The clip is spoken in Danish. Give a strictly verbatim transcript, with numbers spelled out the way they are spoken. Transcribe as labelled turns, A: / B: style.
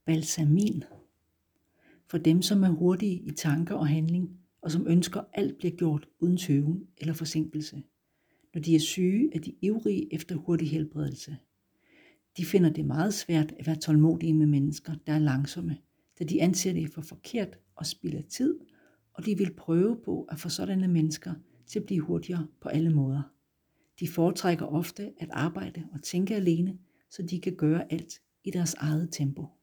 A: balsamin. For dem, som er hurtige i tanker og handling, og som ønsker, at alt bliver gjort uden tøven eller forsinkelse. Når de er syge, er de ivrige efter hurtig helbredelse. De finder det meget svært at være tålmodige med mennesker, der er langsomme, da de anser det for forkert og spilder tid, og de vil prøve på at få sådanne mennesker til at blive hurtigere på alle måder. De foretrækker ofte at arbejde og tænke alene, så de kan gøre alt i deres eget tempo.